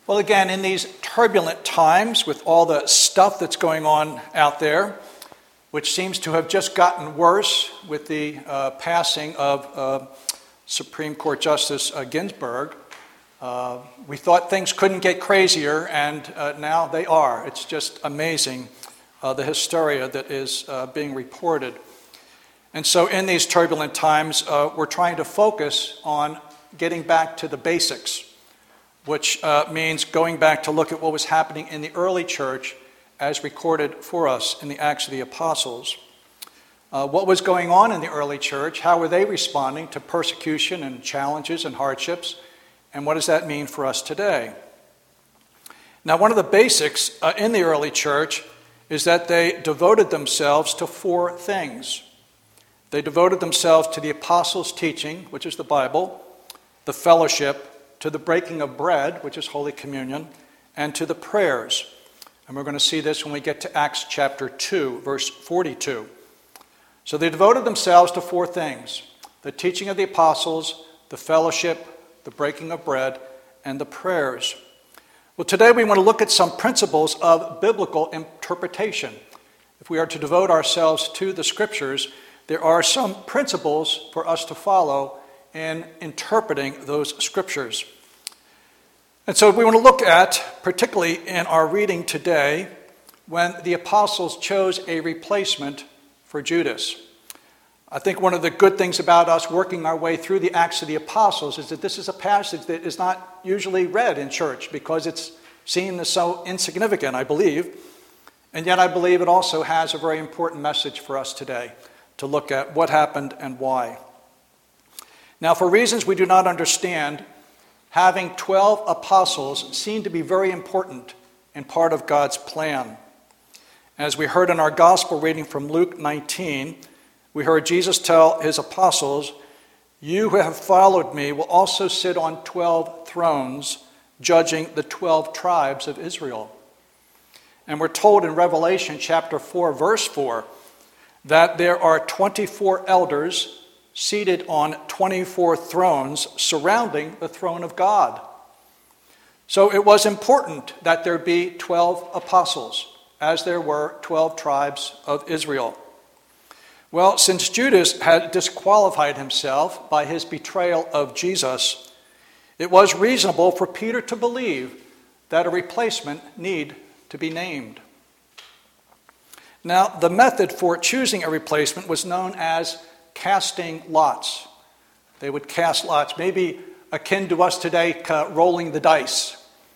Well, again, in these turbulent times with all the stuff that's going on out there, which seems to have just gotten worse with the passing of Supreme Court Justice Ginsburg, we thought things couldn't get crazier, and now they are. It's just amazing, the hysteria that is being reported. And so in these turbulent times, we're trying to focus on getting back to the basics, which means going back to look at what was happening in the early church as recorded for us in the Acts of the Apostles. What was going on in the early church? How were they responding to persecution and challenges and hardships? And what does that mean for us today? Now, one of the basics in the early church is that they devoted themselves to four things. They devoted themselves to the apostles' teaching, which is the Bible, the fellowship, to the breaking of bread, which is Holy Communion, and to the prayers. And we're going to see this when we get to Acts chapter 2, verse 42. So they devoted themselves to four things: the teaching of the apostles, the fellowship, the breaking of bread, and the prayers. Well, today we want to look at some principles of biblical interpretation. If we are to devote ourselves to the Scriptures, there are some principles for us to follow in interpreting those Scriptures. And so we want to look at, particularly in our reading today, when the apostles chose a replacement for Judas. I think one of the good things about us working our way through the Acts of the Apostles is that this is a passage that is not usually read in church because it's seen as so insignificant, I believe. And yet I believe it also has a very important message for us today to look at what happened and why. Now, for reasons we do not understand, having 12 apostles seemed to be very important and part of God's plan. As we heard in our gospel reading from Luke 19, we heard Jesus tell his apostles, "You who have followed me will also sit on 12 thrones, judging the 12 tribes of Israel." And we're told in Revelation chapter 4, verse 4, that there are 24 elders seated on 24 thrones surrounding the throne of God. So it was important that there be 12 apostles, as there were 12 tribes of Israel. Well, since Judas had disqualified himself by his betrayal of Jesus, it was reasonable for Peter to believe that a replacement need to be named. Now, the method for choosing a replacement was known as casting lots. They would cast lots, maybe akin to us today, rolling the dice.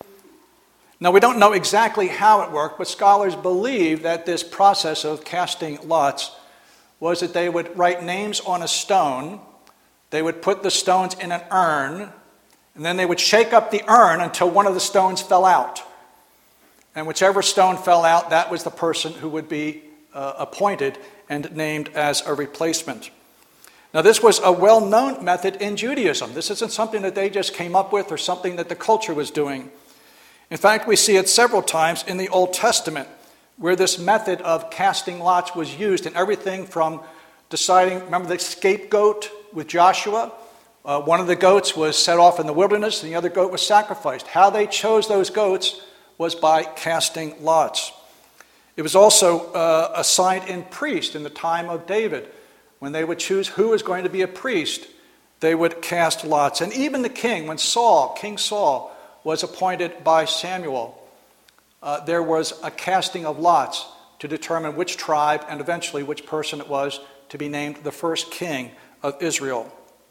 Now, we don't know exactly how it worked, but scholars believe that this process of casting lots was that they would write names on a stone, they would put the stones in an urn, and then they would shake up the urn until one of the stones fell out. And whichever stone fell out, that was the person who would be appointed and named as a replacement. Now, this was a well-known method in Judaism. This isn't something that they just came up with or something that the culture was doing. In fact, we see it several times in the Old Testament where this method of casting lots was used in everything from deciding, remember the scapegoat with Joshua? One of the goats was set off in the wilderness and the other goat was sacrificed. How they chose those goats was by casting lots. It was also assigned in priest in the time of David. When they would choose who was going to be a priest, they would cast lots. And even the king, when King Saul, was appointed by Samuel, there was a casting of lots to determine which tribe and eventually which person it was to be named the first king of Israel.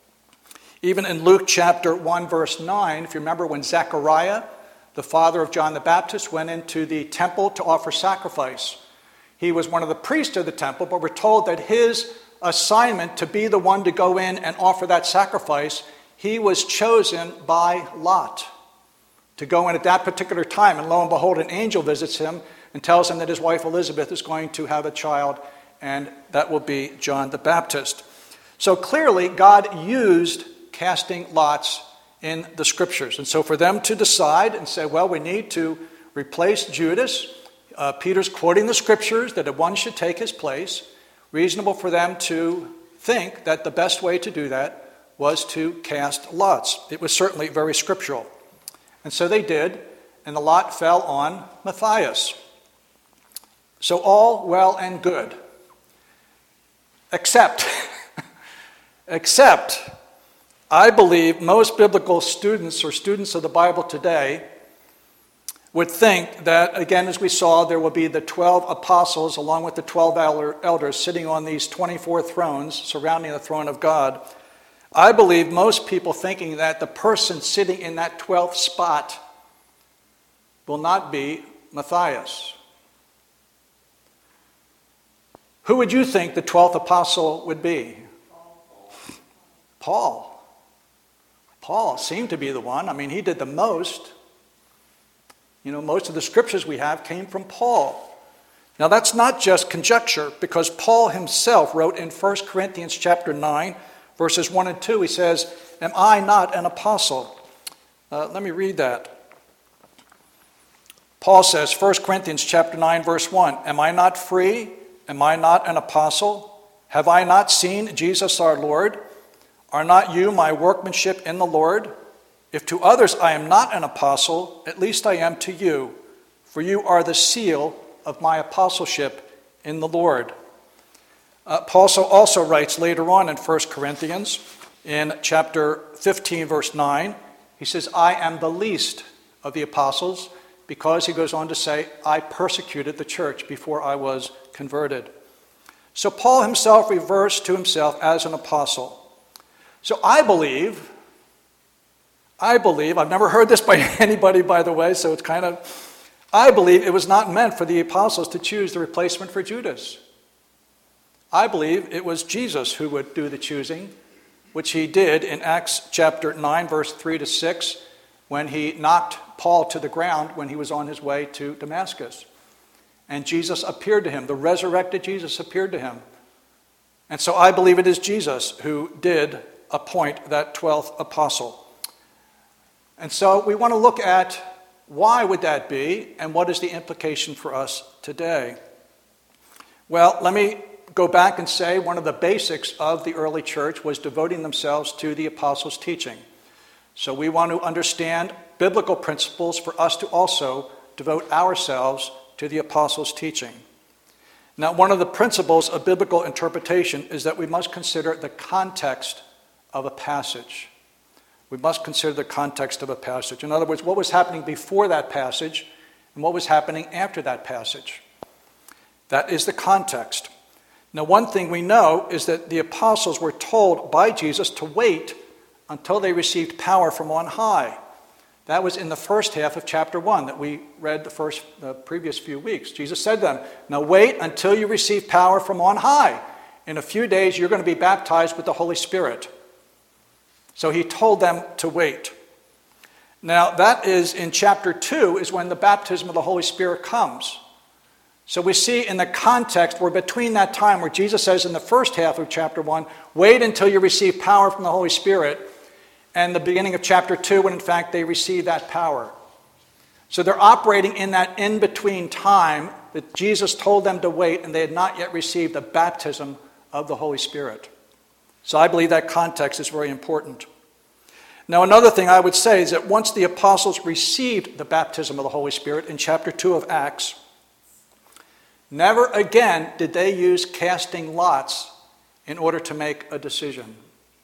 Even in Luke chapter 1, verse 9, if you remember when Zechariah, the father of John the Baptist, went into the temple to offer sacrifice. He was one of the priests of the temple, but we're told that his assignment to be the one to go in and offer that sacrifice, he was chosen by lot to go in at that particular time. And lo and behold, an angel visits him and tells him that his wife Elizabeth is going to have a child, and that will be John the Baptist. So clearly, God used casting lots in the Scriptures. And so for them to decide and say, well, we need to replace Judas, Peter's quoting the Scriptures that one should take his place. Reasonable for them to think that the best way to do that was to cast lots. It was certainly very scriptural. And so they did, and the lot fell on Matthias. So all well and good. Except, I believe most biblical students or students of the Bible today would think that, again, as we saw, there will be the 12 apostles along with the 12 elders sitting on these 24 thrones surrounding the throne of God. I believe most people thinking that the person sitting in that 12th spot will not be Matthias. Who would you think the 12th apostle would be? Paul. Paul seemed to be the one. I mean, he did the most. You know, most of the scriptures we have came from Paul. Now, that's not just conjecture, because Paul himself wrote in 1 Corinthians chapter 9, verses 1 and 2, he says, "Am I not an apostle?" Let me read that. Paul says, 1 Corinthians chapter 9, verse 1, "Am I not free? Am I not an apostle? Have I not seen Jesus our Lord? Are not you my workmanship in the Lord? If to others I am not an apostle, at least I am to you, for you are the seal of my apostleship in the Lord." Paul also writes later on in 1 Corinthians, in chapter 15, verse 9, he says, "I am the least of the apostles," because he goes on to say, "I persecuted the church before I was converted." So Paul himself refers to himself as an apostle. So I believe, I've never heard this by anybody, by the way, so it's I believe it was not meant for the apostles to choose the replacement for Judas. I believe it was Jesus who would do the choosing, which he did in Acts chapter 9, verse 3 to 6, when he knocked Paul to the ground when he was on his way to Damascus. And Jesus appeared to him. The resurrected Jesus appeared to him. And so I believe it is Jesus who did appoint that 12th apostle. And so we want to look at why would that be, and what is the implication for us today. Well, let me go back and say one of the basics of the early church was devoting themselves to the apostles' teaching. So we want to understand biblical principles for us to also devote ourselves to the apostles' teaching. Now, one of the principles of biblical interpretation is that we must consider the context of a passage. We must consider the context of a passage. In other words, what was happening before that passage and what was happening after that passage. That is the context. Now, one thing we know is that the apostles were told by Jesus to wait until they received power from on high. That was in the first half of chapter 1 that we read the previous few weeks. Jesus said to them, "Now wait until you receive power from on high. In a few days, you're going to be baptized with the Holy Spirit." So he told them to wait. Now, that is in chapter 2 is when the baptism of the Holy Spirit comes. So we see in the context, we're between that time where Jesus says in the first half of chapter 1, wait until you receive power from the Holy Spirit, and the beginning of chapter 2 when in fact they receive that power. So they're operating in that in-between time that Jesus told them to wait, and they had not yet received the baptism of the Holy Spirit. So I believe that context is very important. Now, another thing I would say is that once the apostles received the baptism of the Holy Spirit in chapter 2 of Acts, never again did they use casting lots in order to make a decision.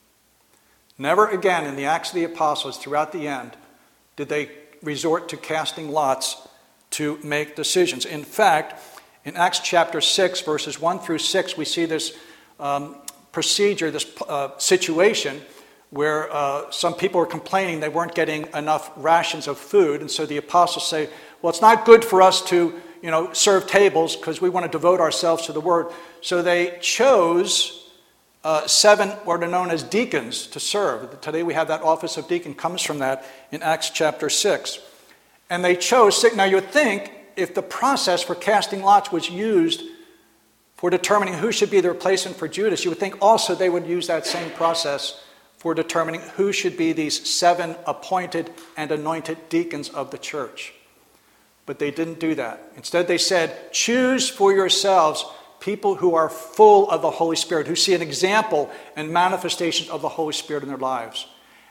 Never again in the Acts of the Apostles throughout the end did they resort to casting lots to make decisions. In fact, in Acts chapter 6, verses 1 through 6, we see this procedure, this situation where some people were complaining they weren't getting enough rations of food. And so the apostles say, well, it's not good for us to serve tables because we want to devote ourselves to the word. So they chose 7 what are known as deacons to serve. Today we have that office of deacon, comes from that in Acts chapter 6. And they chose, now you would think if the process for casting lots was used for determining who should be the replacement for Judas, you would think also they would use that same process for determining who should be these 7 appointed and anointed deacons of the church. But they didn't do that. Instead they said, choose for yourselves people who are full of the Holy Spirit, who see an example and manifestation of the Holy Spirit in their lives.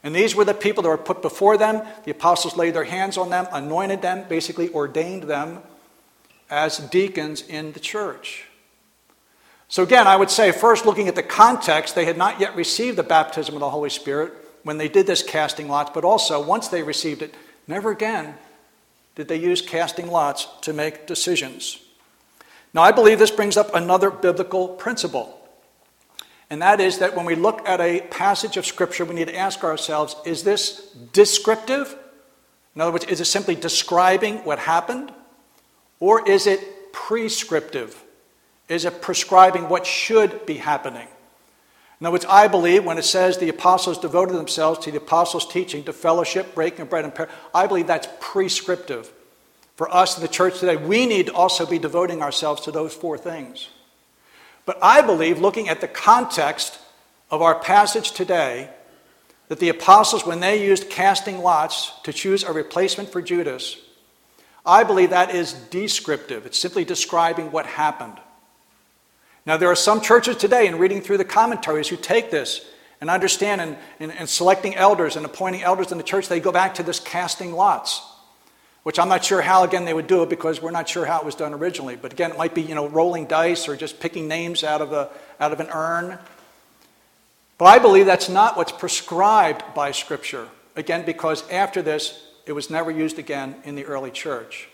And these were the people that were put before them. The apostles laid their hands on them, anointed them, basically ordained them as deacons in the church. So again, I would say, first looking at the context, they had not yet received the baptism of the Holy Spirit when they did this casting lots, but also once they received it, never again did they use casting lots to make decisions. Now, I believe this brings up another biblical principle, and that is that when we look at a passage of Scripture, we need to ask ourselves, is this descriptive? In other words, is it simply describing what happened? Or is it prescriptive? Is it prescribing what should be happening? In other words, I believe when it says the apostles devoted themselves to the apostles' teaching, to fellowship, breaking of bread, and prayer, I believe that's prescriptive. For us in the church today, we need to also be devoting ourselves to those four things. But I believe, looking at the context of our passage today, that the apostles, when they used casting lots to choose a replacement for Judas, I believe that is descriptive. It's simply describing what happened. Now, there are some churches today, in reading through the commentaries, who take this and understand in selecting elders and appointing elders in the church, they go back to this casting lots, which I'm not sure how, again, they would do it because we're not sure how it was done originally. But again, it might be, rolling dice or just picking names out of an urn. But I believe that's not what's prescribed by Scripture. Again, because after this, it was never used again in the early church.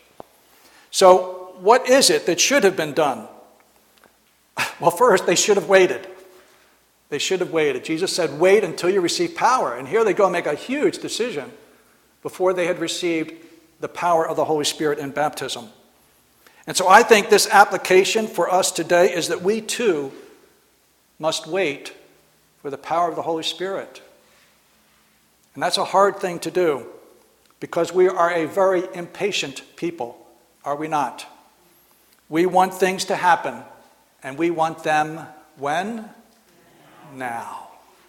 So, what is it that should have been done? Well, first, they should have waited. They should have waited. Jesus said, wait until you receive power. And here they go and make a huge decision before they had received the power of the Holy Spirit in baptism. And so I think this application for us today is that we too must wait for the power of the Holy Spirit. And that's a hard thing to do because we are a very impatient people, are we not? We want things to happen. And we want them when? Now.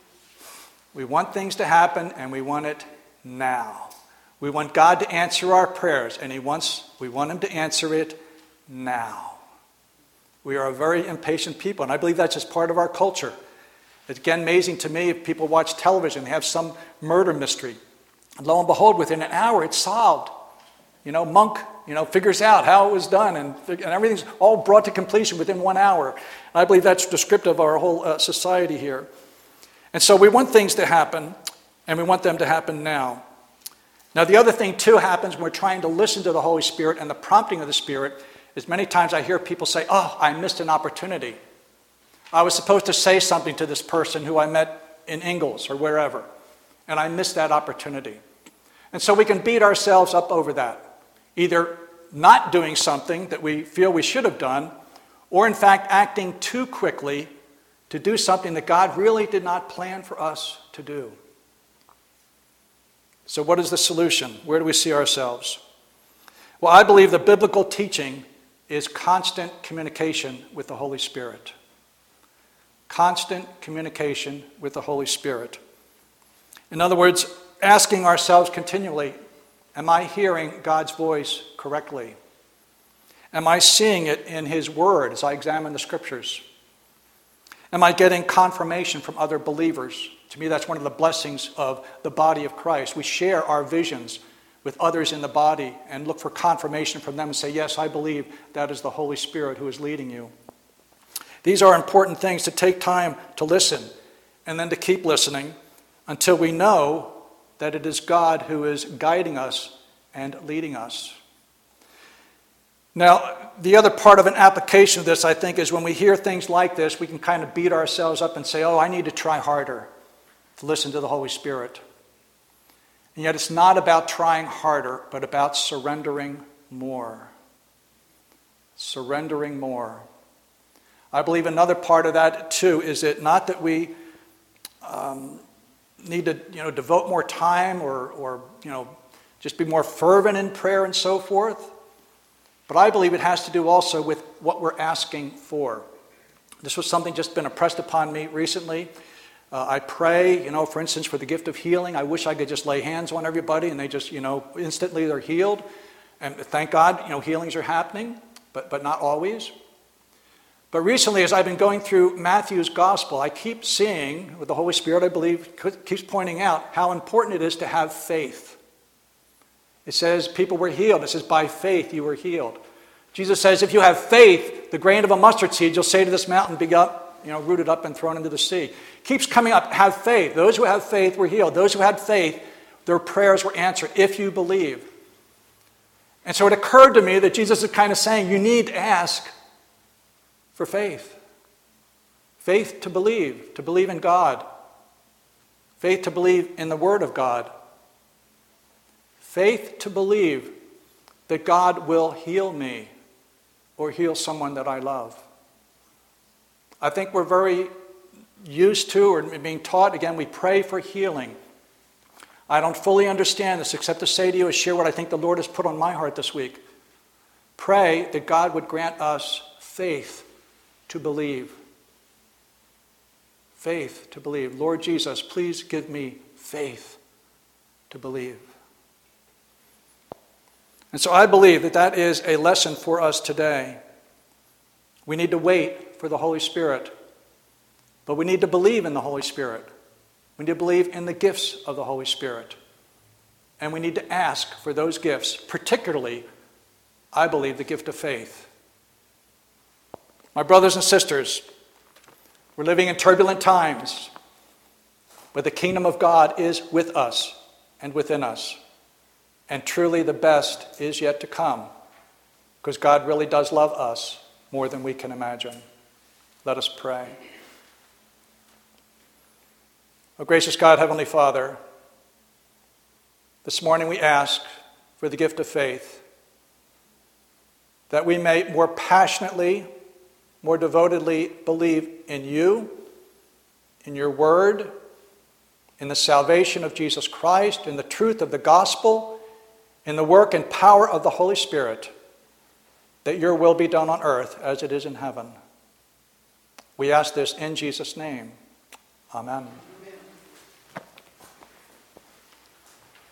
We want things to happen and we want it now. We want God to answer our prayers and we want Him to answer it now. We are a very impatient people, and I believe that's just part of our culture. It's again amazing to me if people watch television, they have some murder mystery. And lo and behold, within an hour it's solved. Monk, figures out how it was done, and everything's all brought to completion within 1 hour. And I believe that's descriptive of our whole society here. And so we want things to happen, and we want them to happen now. Now, the other thing, too, happens when we're trying to listen to the Holy Spirit and the prompting of the Spirit is many times I hear people say, oh, I missed an opportunity. I was supposed to say something to this person who I met in Ingalls or wherever, and I missed that opportunity. And so we can beat ourselves up over that. Either not doing something that we feel we should have done, or in fact acting too quickly to do something that God really did not plan for us to do. So what is the solution? Where do we see ourselves? Well, I believe the biblical teaching is constant communication with the Holy Spirit. Constant communication with the Holy Spirit. In other words, asking ourselves continually, am I hearing God's voice correctly? Am I seeing it in His Word as I examine the Scriptures? Am I getting confirmation from other believers? To me, that's one of the blessings of the body of Christ. We share our visions with others in the body and look for confirmation from them and say, yes, I believe that is the Holy Spirit who is leading you. These are important things to take time to listen and then to keep listening until we know that it is God who is guiding us and leading us. Now, the other part of an application of this, I think, is when we hear things like this, we can kind of beat ourselves up and say, oh, I need to try harder to listen to the Holy Spirit. And yet it's not about trying harder, but about surrendering more. Surrendering more. I believe another part of that, too, is it not that we need to, devote more time or just be more fervent in prayer and so forth. But I believe it has to do also with what we're asking for. This was something just been impressed upon me recently. I pray, for instance, for the gift of healing. I wish I could just lay hands on everybody and they just, instantly they're healed. And thank God, healings are happening, but not always. But recently, as I've been going through Matthew's gospel, I keep seeing, with the Holy Spirit, I believe, keeps pointing out how important it is to have faith. It says people were healed. It says by faith you were healed. Jesus says if you have faith, the grain of a mustard seed, you'll say to this mountain, be up, rooted up and thrown into the sea. Keeps coming up, have faith. Those who have faith were healed. Those who had faith, their prayers were answered, if you believe. And so it occurred to me that Jesus is kind of saying, you need to ask for faith. Faith to believe in God. Faith to believe in the Word of God. Faith to believe that God will heal me or heal someone that I love. I think we're very used to or being taught, again, we pray for healing. I don't fully understand this except to say to you and share what I think the Lord has put on my heart this week. Pray that God would grant us faith to believe. Faith to believe. Lord Jesus, please give me faith to believe. And so I believe that that is a lesson for us today. We need to wait for the Holy Spirit, but we need to believe in the Holy Spirit. We need to believe in the gifts of the Holy Spirit. And we need to ask for those gifts, particularly, I believe, the gift of faith. My brothers and sisters, we're living in turbulent times, but the kingdom of God is with us and within us. And truly the best is yet to come, because God really does love us more than we can imagine. Let us pray. Oh, gracious God, Heavenly Father, this morning we ask for the gift of faith, that we may more passionately, more devotedly believe in you, in your word, in the salvation of Jesus Christ, in the truth of the gospel, in the work and power of the Holy Spirit, that your will be done on earth as it is in heaven. We ask this in Jesus' name. Amen.